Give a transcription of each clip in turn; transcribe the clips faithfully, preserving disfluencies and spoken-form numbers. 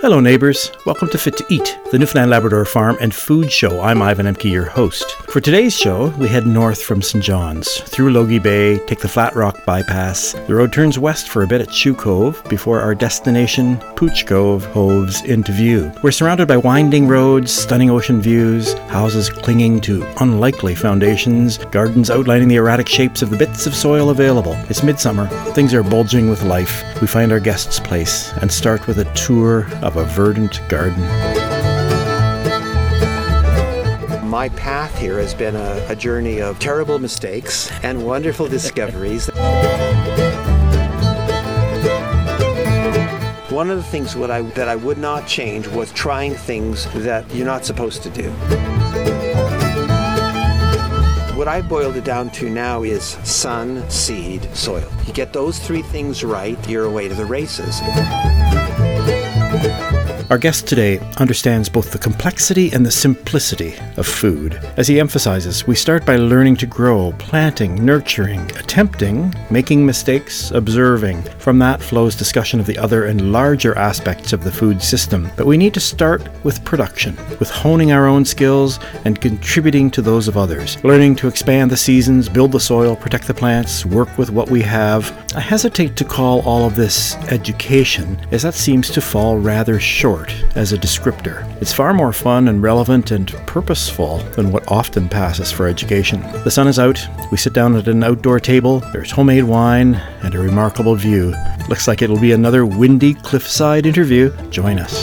Hello neighbours, welcome to Fit to Eat, the Newfoundland Labrador Farm and Food Show. I'm Ivan Emke, your host. For today's show, we head north from Saint John's, through Logie Bay, take the Flat Rock bypass. The road turns west for a bit at Shoe Cove, before our destination, Pooch Cove, hoves into view. We're surrounded by winding roads, stunning ocean views, houses clinging to unlikely foundations, gardens outlining the erratic shapes of the bits of soil available. It's midsummer, things are bulging with life. We find our guest's place and start with a tour of a verdant garden. My path here has been a, a journey of terrible mistakes and wonderful discoveries. One of the things what I, that I would not change was trying things that you're not supposed to do. What I boiled it down to now is sun, seed, soil. You get those three things right, you're away to the races. Our guest today understands both the complexity and the simplicity of food. As he emphasizes, we start by learning to grow, planting, nurturing, attempting, making mistakes, observing. From that flows discussion of the other and larger aspects of the food system. But we need to start with production, with honing our own skills and contributing to those of others. Learning to expand the seasons, build the soil, protect the plants, work with what we have. I hesitate to call all of this education, as that seems to fall rather short as a descriptor. It's far more fun and relevant and purposeful than what often passes for education. The sun is out, we sit down at an outdoor table, there's homemade wine and a remarkable view. Looks like it'll be another windy cliffside interview. Join us.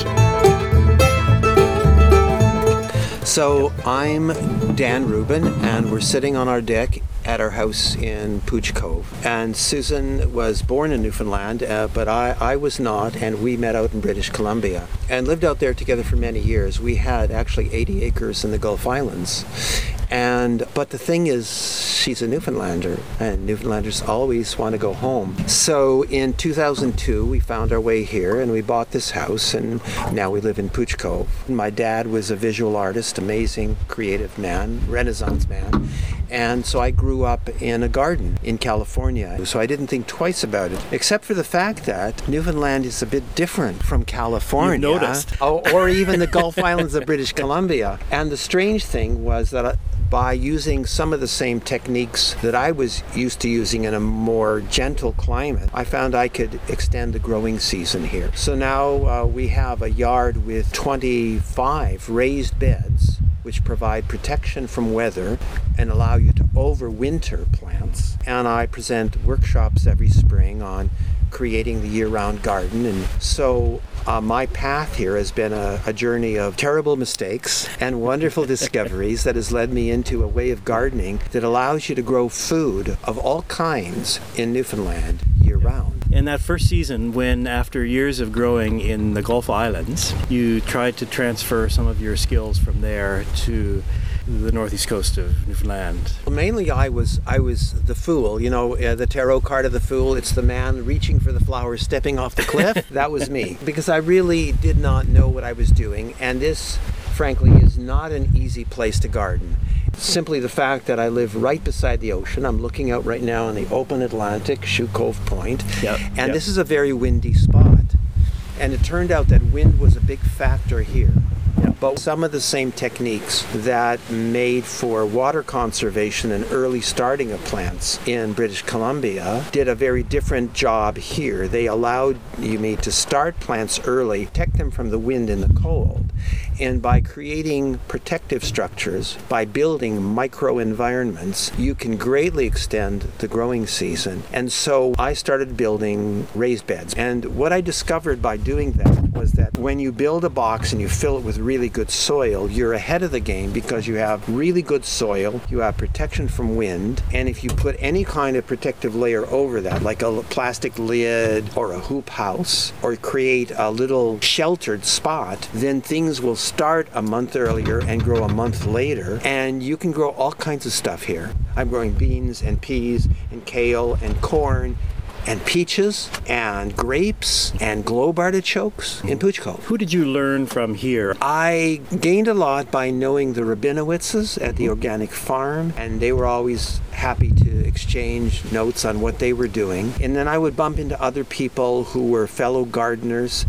So I'm Dan Rubin and we're sitting on our deck at our house in Pooch Cove. And Susan was born in Newfoundland, uh, but I, I was not, and we met out in British Columbia and lived out there together for many years. We had actually eighty acres in the Gulf Islands. And but the thing is, she's a Newfoundlander, and Newfoundlanders always want to go home. So in two thousand two, we found our way here, and we bought this house, and now we live in Pooch Cove. My dad was a visual artist, amazing, creative man, Renaissance man, and so I grew up in a garden in California. So I didn't think twice about it, except for the fact that Newfoundland is a bit different from California. You've noticed. or, or even the Gulf Islands of British Columbia. And the strange thing was that I, by using some of the same techniques that I was used to using in a more gentle climate, I found I could extend the growing season here. So now uh, we have a yard with twenty-five raised beds, which provide protection from weather and allow you to overwinter plants. And I present workshops every spring on creating the year-round garden. And so uh, my path here has been a, a journey of terrible mistakes and wonderful discoveries that has led me into a way of gardening that allows you to grow food of all kinds in Newfoundland year-round. In that first season, when after years of growing in the Gulf Islands, you tried to transfer some of your skills from there to the northeast coast of Newfoundland. Well, mainly I was I was the fool, you know, uh, the tarot card of the fool. It's the man reaching for the flower, stepping off the cliff. That was me, because I really did not know what I was doing, and this, frankly, is not an easy place to garden. Simply the fact that I live right beside the ocean. I'm looking out right now on the open Atlantic, Shoe Cove Point, yep, and yep. This is a very windy spot. And it turned out that wind was a big factor here. Yeah. But some of the same techniques that made for water conservation and early starting of plants in British Columbia did a very different job here. They allowed you me to start plants early, protect them from the wind and the cold. And by creating protective structures, by building microenvironments, you can greatly extend the growing season. And so I started building raised beds. And what I discovered by doing that was that when you build a box and you fill it with really good soil, you're ahead of the game because you have really good soil, you have protection from wind, and if you put any kind of protective layer over that, like a plastic lid or a hoop house, or create a little sheltered spot, then things will start a month earlier and grow a month later, and you can grow all kinds of stuff here. I'm growing beans and peas and kale and corn and peaches and grapes and globe artichokes in Pooch Cove. Who did you learn from here? I gained a lot by knowing the Rabinowitzes at the organic farm, and they were always happy to exchange notes on what they were doing. And then I would bump into other people who were fellow gardeners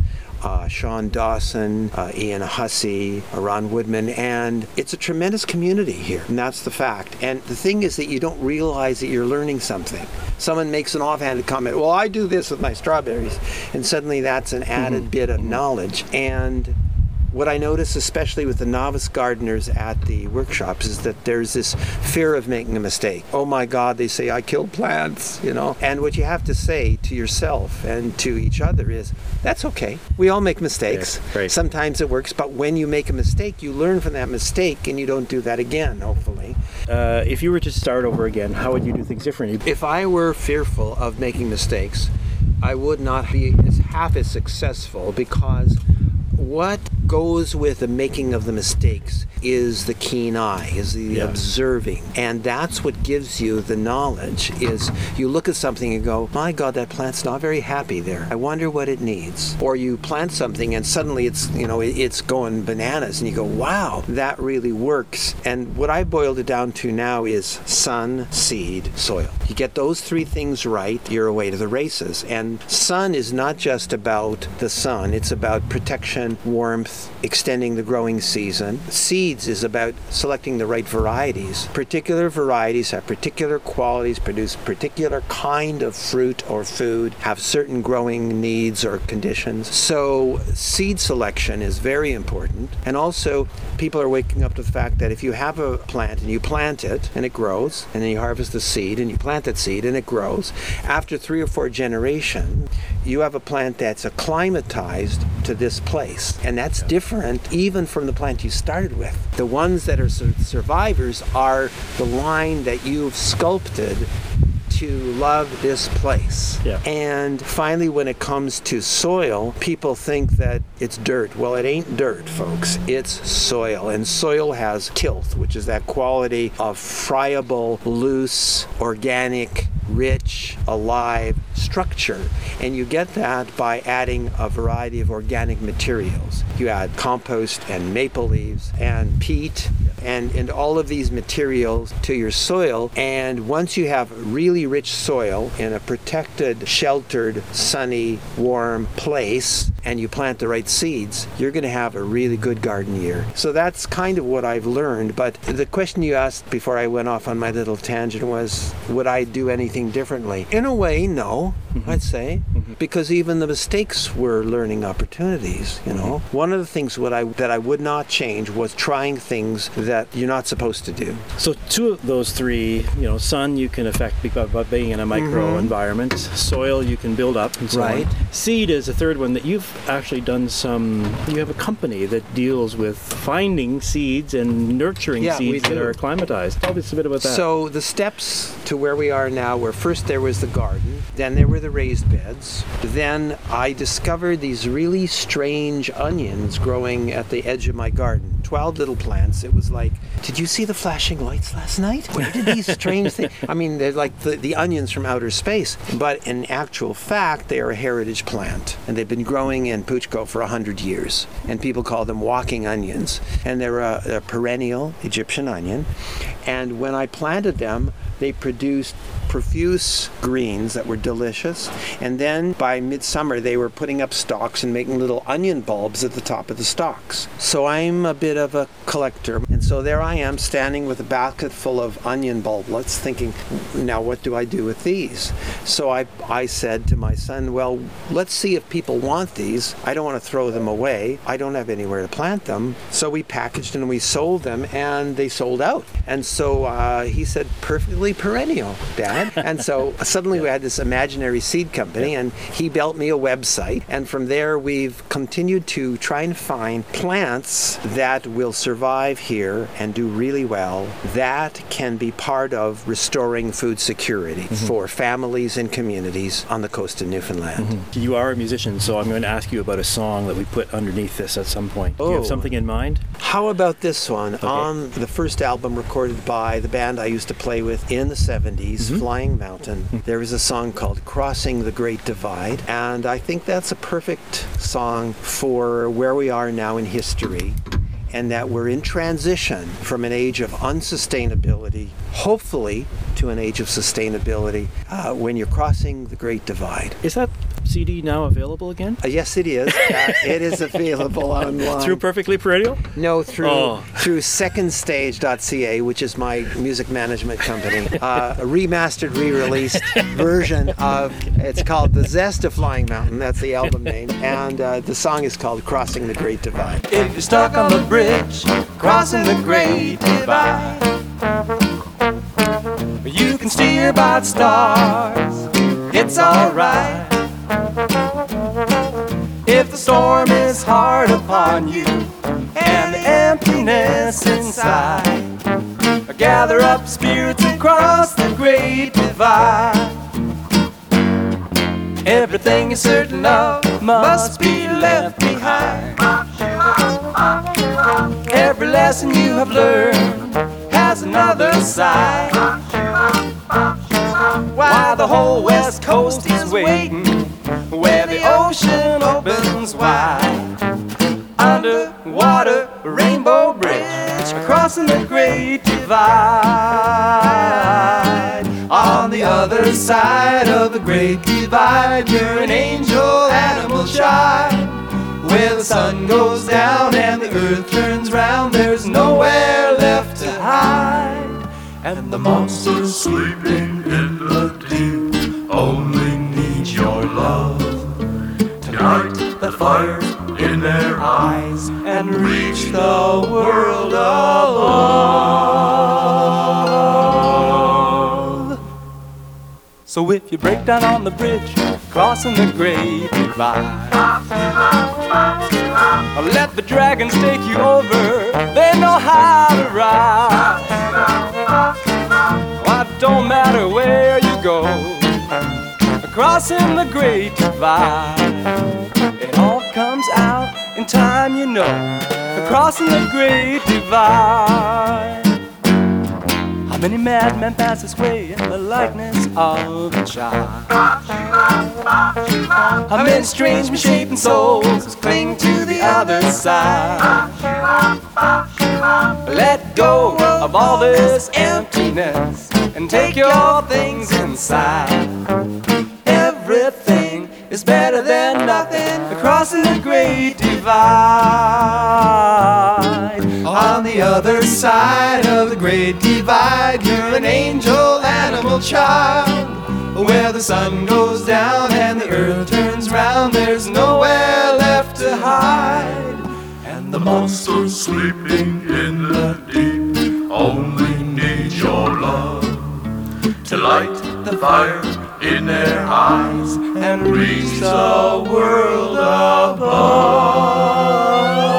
uh, Sean Dawson, uh, Ian Hussey, uh, Ron Woodman, and it's a tremendous community here, and that's the fact. And the thing is that you don't realize that you're learning something. Someone makes an offhanded comment, well, I do this with my strawberries, and suddenly that's an added mm-hmm. bit of mm-hmm. knowledge. And what I notice, especially with the novice gardeners at the workshops, is that there's this fear of making a mistake. Oh my God, they say I killed plants, you know. And what you have to say to yourself and to each other is, that's okay. We all make mistakes. Yeah, right. Sometimes it works, but when you make a mistake, you learn from that mistake and you don't do that again, hopefully. Uh, if you were to start over again, how would you do things differently? If I were fearful of making mistakes, I would not be as half as successful, because what goes with the making of the mistakes is the keen eye, is the yeah. observing. And that's what gives you the knowledge, is you look at something and go, my God, that plant's not very happy there. I wonder what it needs. Or you plant something and suddenly it's, you know, it's going bananas and you go, wow, that really works. And what I boiled it down to now is sun, seed, soil. You get those three things right, you're away to the races. And sun is not just about the sun, it's about protection, warmth, extending the growing season. Seeds is about selecting the right varieties. Particular varieties have particular qualities, produce particular kind of fruit or food, have certain growing needs or conditions. So seed selection is very important. And also, people are waking up to the fact that if you have a plant and you plant it and it grows, and then you harvest the seed and you plant that seed and it grows, after three or four generations, you have a plant that's acclimatized to this place. And that's different even from the plant you started with. The ones that are survivors are the line that you've sculpted to love this place. Yeah. And finally, when it comes to soil, people think that it's dirt. Well, it ain't dirt, folks. It's soil. And soil has tilth, which is that quality of friable, loose, organic, rich, alive structure. And you get that by adding a variety of organic materials. You add compost and maple leaves and peat and, and all of these materials to your soil. And once you have really rich soil in a protected, sheltered, sunny, warm place, and you plant the right seeds, you're going to have a really good garden year. So that's kind of what I've learned. But the question you asked before I went off on my little tangent was, would I do anything differently? In a way, no, mm-hmm. I'd say, mm-hmm. because even the mistakes were learning opportunities, you know. Mm-hmm. One of the things what I, that I would not change was trying things that you're not supposed to do. So two of those three, you know, sun you can affect by being in a micro mm-hmm. environment, soil you can build up, and so right. on. Seed is a third one that you've actually done some, you have a company that deals with finding seeds and nurturing yeah, seeds that are acclimatized. Tell us a bit about that. So the steps to where we are now were, first there was the garden, then there were the raised beds, then I discovered these really strange onions growing at the edge of my garden. twelve little plants. It was like, did you see the flashing lights last night? Where did these strange things? I mean, they're like the, the onions from outer space. But in actual fact, they are a heritage plant. And they've been growing in Puchco for one hundred years. And people call them walking onions. And they're a, a perennial Egyptian onion. And when I planted them, they produced profuse greens that were delicious. And then by midsummer, they were putting up stalks and making little onion bulbs at the top of the stalks. So I'm a bit of a collector. And so there I am standing with a basket full of onion bulblets thinking, now what do I do with these? So I, I said to my son, well, let's see if people want these. I don't want to throw them away. I don't have anywhere to plant them. So we packaged and we sold them, and they sold out. And so uh, he said, perfectly perennial, Dad. And so suddenly we had this imaginary seed company, and he built me a website. And from there, we've continued to try and find plants that will survive here and do really well, that can be part of restoring food security mm-hmm. for families and communities on the coast of Newfoundland. Mm-hmm. You are a musician, so I'm going to ask you about a song that we put underneath this at some point. Oh. Do you have something in mind? How about this one? Okay. On the first album recorded by the band I used to play with in the seventies, mm-hmm. Flying Mountain, mm-hmm. there was a song called Crossing the Great Divide, and I think that's a perfect song for where we are now in history, and that we're in transition from an age of unsustainability, hopefully, to an age of sustainability uh, when you're crossing the Great Divide. Is that C D now available again? Uh, yes, it is. Uh, it is available online. Through Perfectly Perennial? No, through Oh. through second stage dot c a, which is my music management company. Uh, a remastered, re-released version of, it's called The Zest of Flying Mountain. That's the album name. And uh, the song is called Crossing the Great Divide. If you're stuck on the bridge, crossing the Great Divide, you can steer by the stars, it's alright. If the storm is hard upon you and the emptiness inside, gather up spirits and cross the Great Divide. Everything you're certain of must be left behind. Every lesson you have learned has another side. Why the whole West Coast is waiting where the ocean opens wide. Underwater Rainbow Bridge, crossing the Great Divide. On the other side of the Great Divide, you're an angel animal child. Where the sun goes down and the earth turns round, there's nowhere left to hide. And the monsters sleeping in the deep only need your love to light the fires in their eyes and reach the world above. So if you break down on the bridge, crossing the Great Divide, let the dragons take you over, they know how to ride. Well, it don't matter where you go, crossing the Great Divide, it all comes out in time, you know, crossing the Great Divide. How many madmen pass this way in the likeness of a child? How many strange misshapen souls cling to the other side? Let go of all this emptiness and take your things inside. Everything is better than nothing, crossing the Great Divide. On the other side of the Great Divide, you're an angel animal child. Where the sun goes down and the earth turns round, there's nowhere left to hide. And the monsters sleeping in the deep only need your love to light the fire in their eyes and reach the world above.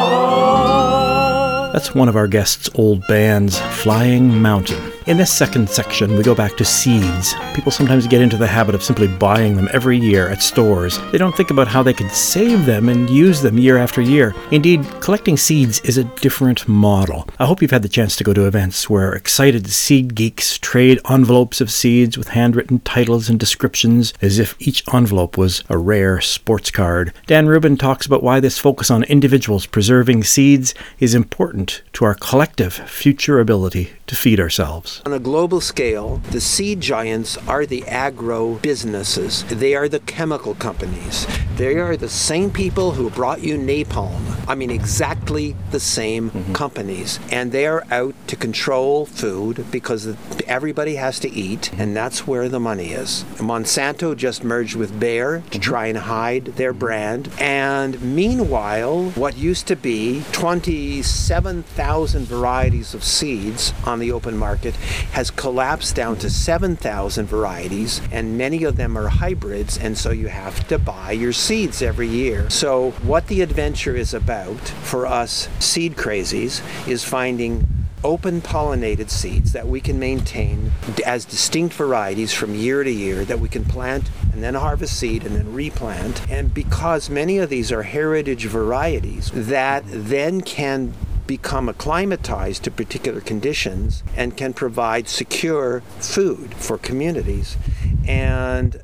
That's one of our guests' old bands, Flying Mountain. In this second section, we go back to seeds. People sometimes get into the habit of simply buying them every year at stores. They don't think about how they could save them and use them year after year. Indeed, collecting seeds is a different model. I hope you've had the chance to go to events where excited seed geeks trade envelopes of seeds with handwritten titles and descriptions as if each envelope was a rare sports card. Dan Rubin talks about why this focus on individuals preserving seeds is important to our collective future ability to feed ourselves. On a global scale, the seed giants are the agro businesses. They are the chemical companies. They are the same people who brought you napalm. I mean, exactly the same mm-hmm. companies. And they are out to control food because everybody has to eat, and that's where the money is. Monsanto just merged with Bayer to try and hide their brand. And meanwhile, what used to be twenty-seven thousand varieties of seeds on the open market has collapsed down to seven thousand varieties, and many of them are hybrids, and so you have to buy your seeds every year. So what the adventure is about for us seed crazies is finding open pollinated seeds that we can maintain as distinct varieties from year to year, that we can plant and then harvest seed and then replant. And because many of these are heritage varieties that then can become acclimatized to particular conditions and can provide secure food for communities. And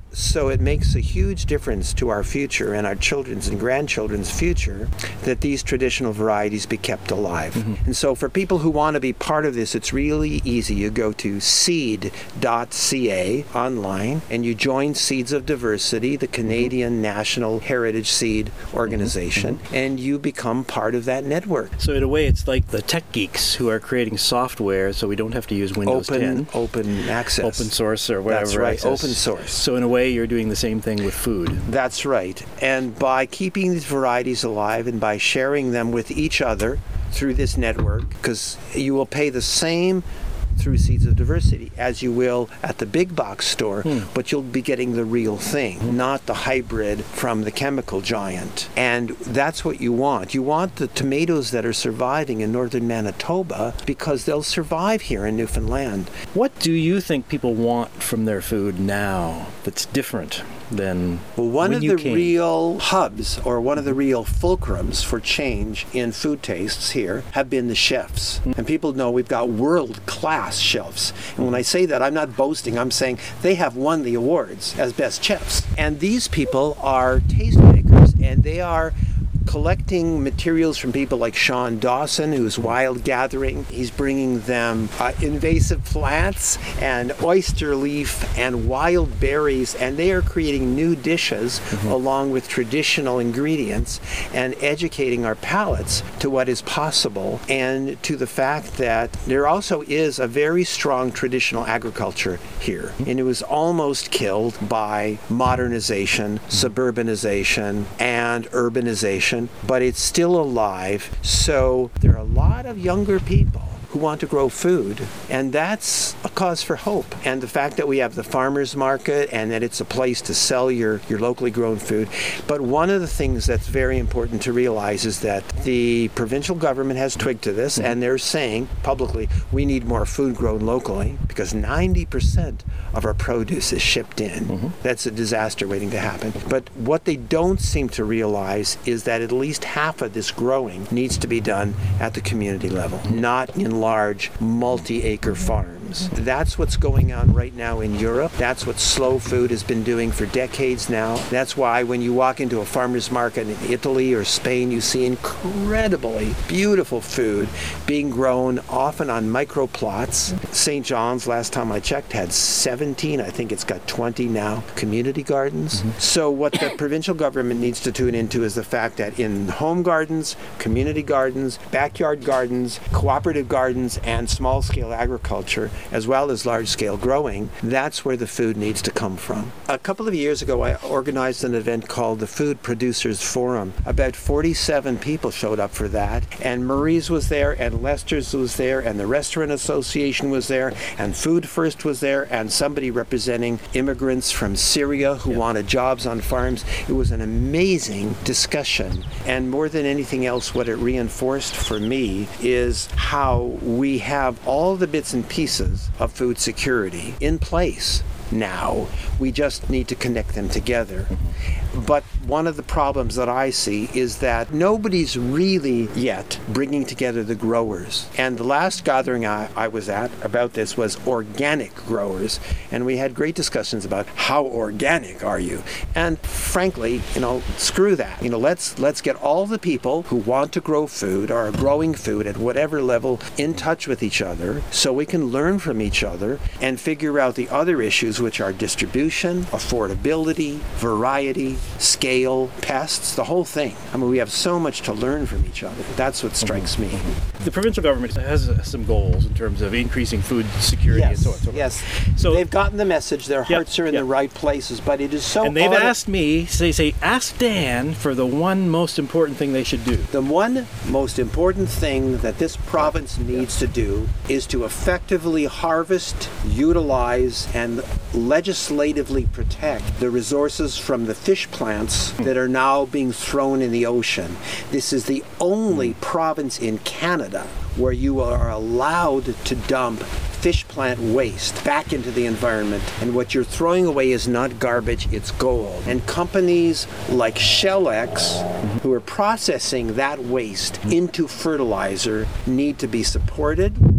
So it makes a huge difference to our future and our children's and grandchildren's future that these traditional varieties be kept alive. Mm-hmm. And so for people who want to be part of this, it's really easy. You go to seed dot c a online and you join Seeds of Diversity, the Canadian mm-hmm. National Heritage Seed Organization, mm-hmm. and you become part of that network. So in a way, it's like the tech geeks who are creating software so we don't have to use Windows open, ten. Open access. Open source or whatever. That's right, access. Open source. So in a way, you're doing the same thing with food. That's right. And by keeping these varieties alive and by sharing them with each other through this network, because you will pay the same through Seeds of Diversity as you will at the big box store, hmm. but you'll be getting the real thing, hmm. not the hybrid from the chemical giant. And that's what you want. You want the tomatoes that are surviving in northern Manitoba because they'll survive here in Newfoundland. What do you think people want from their food now that's different than well, one when of you the came? real hubs or one of the real fulcrums for change in food tastes here have been the chefs. Hmm. And people know we've got world-class chefs. And when I say that, I'm not boasting. I'm saying they have won the awards as best chefs. And these people are tastemakers, and they are collecting materials from people like Sean Dawson, who's Wild Gathering. He's bringing them uh, invasive plants and oyster leaf and wild berries, and they are creating new dishes mm-hmm. along with traditional ingredients and educating our palates to what is possible and to the fact that there also is a very strong traditional agriculture here. And it was almost killed by modernization, mm-hmm. suburbanization, and urbanization, but it's still alive. So there are a lot of younger people who want to grow food, and that's a cause for hope. And the fact that we have the farmers market and that it's a place to sell your, your locally grown food. But one of the things that's very important to realize is that the provincial government has twigged to this, mm-hmm. and they're saying publicly, we need more food grown locally because ninety percent of our produce is shipped in. Mm-hmm. That's a disaster waiting to happen. But what they don't seem to realize is that at least half of this growing needs to be done at the community level, mm-hmm. not in large multi-acre farms. That's what's going on right now in Europe. That's what Slow Food has been doing for decades now. That's why when you walk into a farmer's market in Italy or Spain, you see incredibly beautiful food being grown often on micro plots. Saint John's, last time I checked, had seventeen. I think it's got twenty now, community gardens. Mm-hmm. So what the provincial government needs to tune into is the fact that in home gardens, community gardens, backyard gardens, cooperative gardens, and small-scale agriculture, as well as large-scale growing, that's where the food needs to come from. A couple of years ago, I organized an event called the Food Producers Forum. About forty-seven people showed up for that, and Marie's was there, and Lester's was there, and the Restaurant Association was there, and Food First was there, and somebody representing immigrants from Syria who yep. wanted jobs on farms. It was an amazing discussion, and more than anything else, what it reinforced for me is how we have all the bits and pieces of food security in place now. We just need to connect them together. Mm-hmm. But one of the problems that I see is that nobody's really yet bringing together the growers. And the last gathering I, I was at about this was organic growers. And we had great discussions about how organic are you? And frankly, you know, screw that. You know, let's let's get all the people who want to grow food or are growing food at whatever level in touch with each other so we can learn from each other and figure out the other issues, which are distribution, affordability, variety, scale, pests, the whole thing. I mean, we have so much to learn from each other. That's what strikes me. The provincial government has uh, some goals in terms of increasing food security yes, and so on. So yes, so they've gotten the message. Their hearts yep, are in yep. the right places, but it is so And they've odd. asked me, so they say, ask Dan for the one most important thing they should do. The one most important thing that this province needs to do is to effectively harvest, utilize, and legislatively protect the resources from the fish plants that are now being thrown in the ocean. This is the only province in Canada where you are allowed to dump fish plant waste back into the environment, and what you're throwing away is not garbage, it's gold. And companies like Shellex, who are processing that waste into fertilizer, need to be supported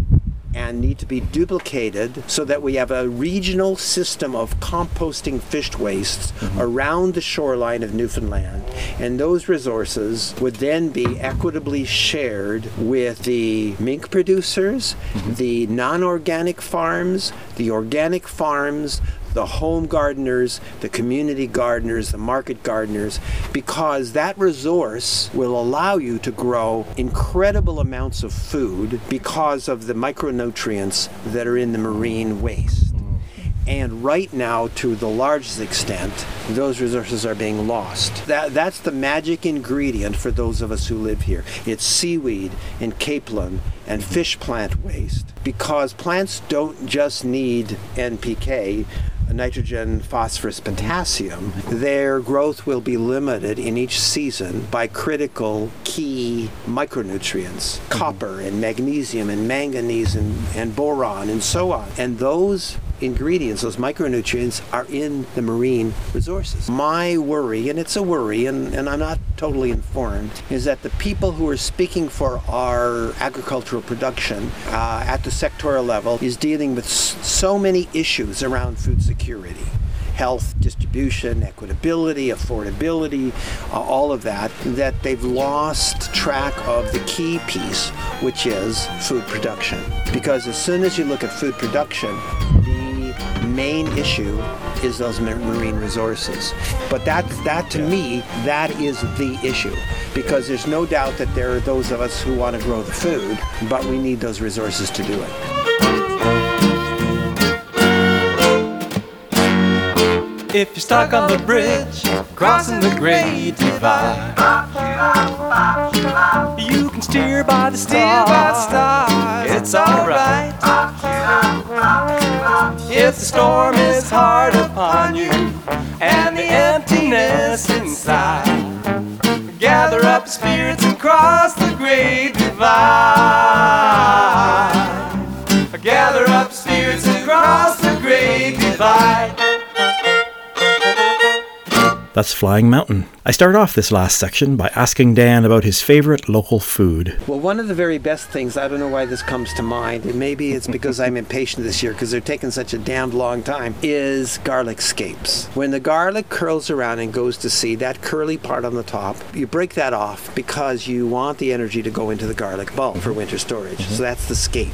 and need to be duplicated so that we have a regional system of composting fish wastes mm-hmm. around the shoreline of Newfoundland. And those resources would then be equitably shared with the mink producers, mm-hmm. the non-organic farms, the organic farms, the home gardeners, the community gardeners, the market gardeners, because that resource will allow you to grow incredible amounts of food because of the micronutrients that are in the marine waste. And right now, to the largest extent, those resources are being lost. That, that's the magic ingredient for those of us who live here. It's seaweed and capelin and fish plant waste, because plants don't just need N P K, nitrogen, phosphorus, potassium. Their growth will be limited in each season by critical key micronutrients, mm-hmm. copper and magnesium and manganese and, and boron and so on. And those ingredients, those micronutrients, are in the marine resources. My worry, and it's a worry, and, and I'm not totally informed, is that the people who are speaking for our agricultural production uh, at the sectoral level is dealing with s- so many issues around food security. Health, distribution, equitability, affordability, uh, all of that, that they've lost track of the key piece, which is food production. Because as soon as you look at food production, the main issue is those marine resources. But that, that to me, that is the issue. Because there's no doubt that there are those of us who want to grow the food, but we need those resources to do it. If you're stuck on the bridge, crossing the Great Divide, you can steer by the stars, it's alright. If the storm is hard upon you, and the emptiness inside, gather up your spirits and cross the Great Divide. Gather up your spirits and cross the Great Divide. That's Flying Mountain. I start off this last section by asking Dan about his favorite local food. Well, one of the very best things, I don't know why this comes to mind, and maybe it's because I'm impatient this year because they're taking such a damned long time, is garlic scapes. When the garlic curls around and goes to seed, that curly part on the top, you break that off because you want the energy to go into the garlic bulb for winter storage. Mm-hmm. So that's the scape.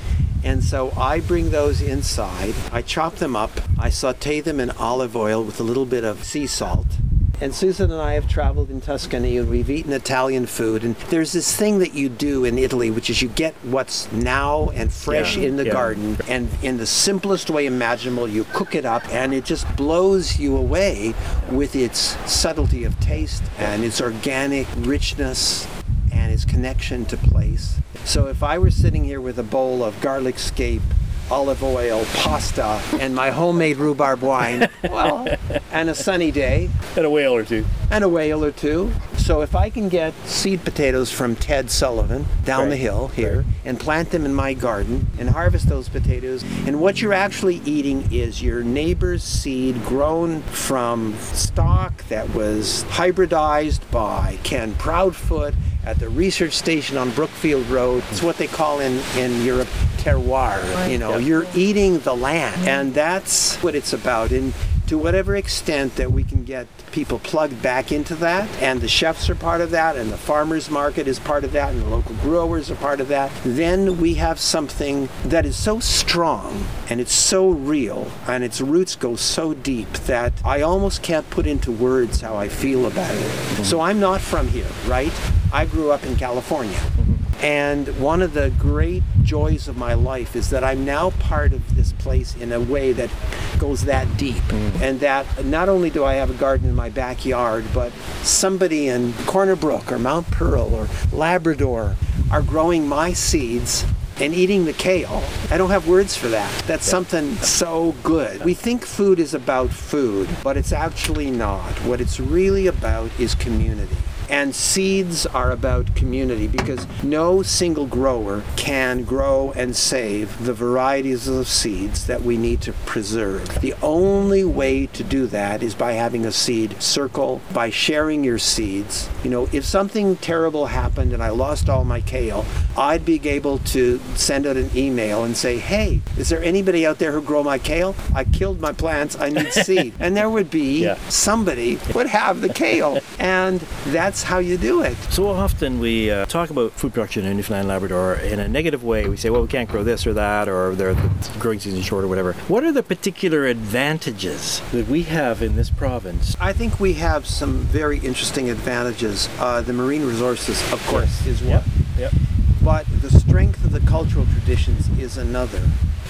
And so I bring those inside, I chop them up, I saute them in olive oil with a little bit of sea salt. And Susan and I have traveled in Tuscany and we've eaten Italian food. And there's this thing that you do in Italy, which is you get what's now and fresh yeah, in the yeah. garden. And in the simplest way imaginable, you cook it up and it just blows you away with its subtlety of taste and its organic richness and its connection to place. So if I were sitting here with a bowl of garlic scape, olive oil, pasta, and my homemade rhubarb wine, well, and a sunny day. And a whale or two. And a whale or two. So if I can get seed potatoes from Ted Sullivan down right. the hill here right. and plant them in my garden and harvest those potatoes, and what you're actually eating is your neighbor's seed grown from stock that was hybridized by Ken Proudfoot at the research station on Brookfield Road. It's what they call in, in Europe terroir. You know, yeah. you're eating the land, and that's what it's about. And to whatever extent that we can get people plugged back into that, and the chefs are part of that, and the farmers market is part of that, and the local growers are part of that, then we have something that is so strong, and it's so real, and its roots go so deep that I almost can't put into words how I feel about it. Mm-hmm. So I'm not from here, right? I grew up in California. Mm-hmm. And one of the great joys of my life is that I'm now part of this place in a way that goes that deep. Mm. And that not only do I have a garden in my backyard, but somebody in Corner Brook or Mount Pearl or Labrador are growing my seeds and eating the kale. I don't have words for that. That's something so good. We think food is about food, but it's actually not. What it's really about is community. And seeds are about community, because no single grower can grow and save the varieties of seeds that we need to preserve. The only way to do that is by having a seed circle, by sharing your seeds. You know, if something terrible happened and I lost all my kale, I'd be able to send out an email and say, hey, is there anybody out there who grow my kale? I killed my plants, I need seed. And there would be yeah. somebody would have the kale. And that's how you do it. So often we uh, talk about food production in Newfoundland and Labrador in a negative way. We say, well, we can't grow this or that, or the growing season is short or whatever. What are the particular advantages that we have in this province? I think we have some very interesting advantages. Uh, the marine resources, of course, is one. Yep. Yep. But the strength of the cultural traditions is another.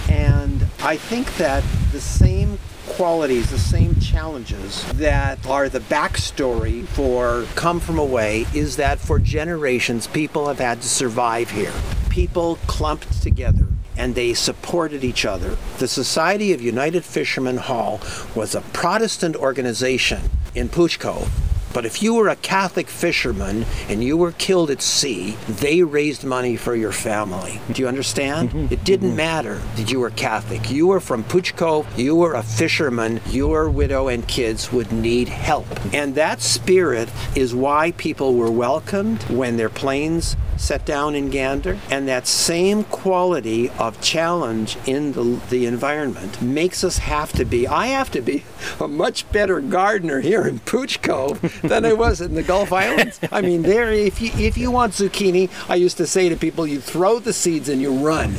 And I think that the same qualities, the same challenges that are the backstory for Come From Away is that for generations people have had to survive here. People clumped together and they supported each other. The Society of United Fishermen Hall was a Protestant organization in Pouch Cove. But if you were a Catholic fisherman and you were killed at sea, they raised money for your family. Do you understand? Mm-hmm. It didn't mm-hmm. matter that you were Catholic. You were from Pouch Cove, you were a fisherman, your widow and kids would need help. And that spirit is why people were welcomed when their planes set down in Gander. And that same quality of challenge in the, the environment makes us have to be, I have to be a much better gardener here in Pouch Cove than I was in the Gulf Islands. I mean, there, if you if you want zucchini, I used to say to people, you throw the seeds and you run,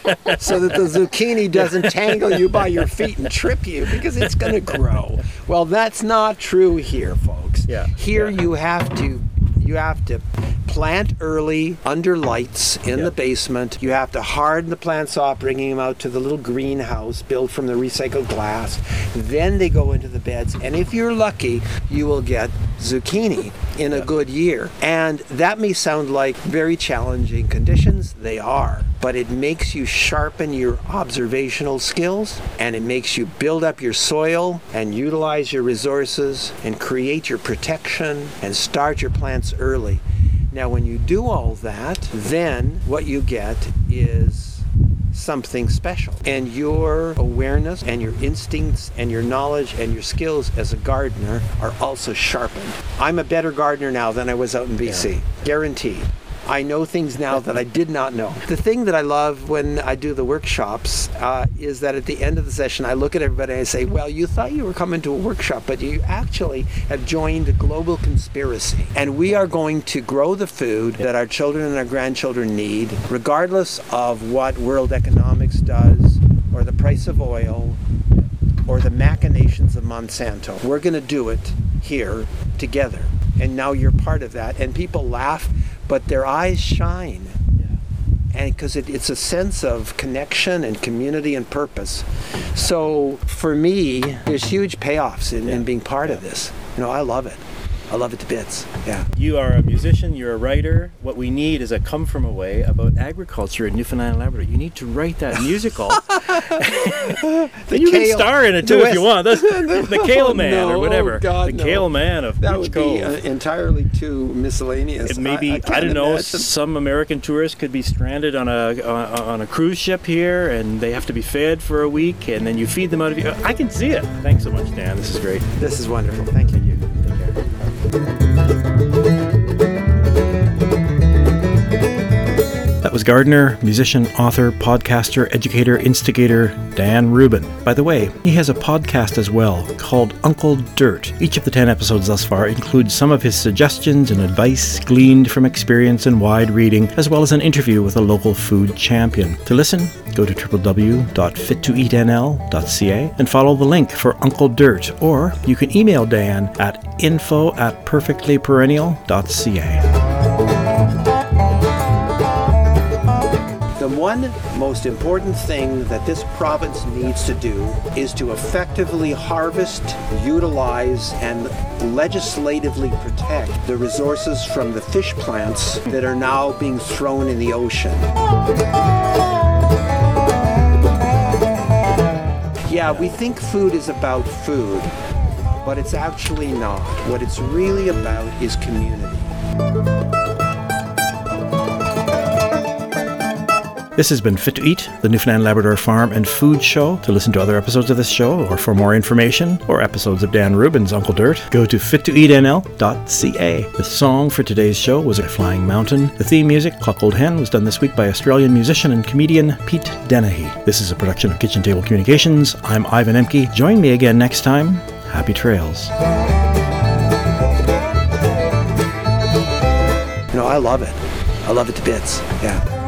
so that the zucchini doesn't tangle you by your feet and trip you, because it's going to grow. Well, that's not true here, folks. Yeah. Here yeah. you have to you have to plant early under lights in yep. the basement. You have to harden the plants off, bringing them out to the little greenhouse built from the recycled glass. Then they go into the beds. And if you're lucky, you will get zucchini in a yep. good year. And that may sound like very challenging conditions. They are. But it makes you sharpen your observational skills, and it makes you build up your soil and utilize your resources and create your protection and start your plants early. Now, when you do all that, then what you get is something special. And your awareness and your instincts and your knowledge and your skills as a gardener are also sharpened. I'm a better gardener now than I was out in B C. Yeah. Guaranteed. I know things now that I did not know. The thing that I love when I do the workshops uh, is that at the end of the session, I look at everybody and I say, well, you thought you were coming to a workshop, but you actually have joined a global conspiracy. And we are going to grow the food that our children and our grandchildren need, regardless of what world economics does, or the price of oil, or the machinations of Monsanto. We're going to do it here together. And now you're part of that. And people laugh, but their eyes shine. Yeah. And because it, it's a sense of connection and community and purpose. So for me, there's huge payoffs in, yeah. in being part yeah. of this. You know, I love it. I love it to bits. Yeah. You are a musician, you're a writer. What we need is a Come From Away about agriculture in Newfoundland and Labrador. You need to write that musical. the you kale, can star in it too if you want. That's, the, the Kale oh, Man no, or whatever. Oh God, the no. Kale Man of That Pouch would Cove. be uh, entirely too miscellaneous. It may be, I, I, I don't know, imagine. Some American tourists could be stranded on a on, on a cruise ship here, and they have to be fed for a week, and then you feed them out of you. I can see it. Thanks so much, Dan. This is great. This is wonderful. Thank you. Take care. That was gardener, musician, author, podcaster, educator, instigator, Dan Rubin. By the way, he has a podcast as well called Uncle Dirt. Each of the ten episodes thus far includes some of his suggestions and advice gleaned from experience and wide reading, as well as an interview with a local food champion. To listen, go to w w w dot fit to eat n l dot c a and follow the link for Uncle Dirt, or you can email Dan at info at perfectly perennial dot c a. The one most important thing that this province needs to do is to effectively harvest, utilize, and legislatively protect the resources from the fish plants that are now being thrown in the ocean. Yeah, we think food is about food, but it's actually not. What it's really about is community. This has been Fit to Eat, the Newfoundland Labrador Farm and Food Show. To listen to other episodes of this show, or for more information, or episodes of Dan Rubin's Uncle Dirt, go to fit to eat n l dot c a. The song for today's show was A Flying Mountain. The theme music, Cluck Old Hen, was done this week by Australian musician and comedian Pete Dennehy. This is a production of Kitchen Table Communications. I'm Ivan Emke. Join me again next time. Happy trails. No, I love it. I love it to bits. Yeah.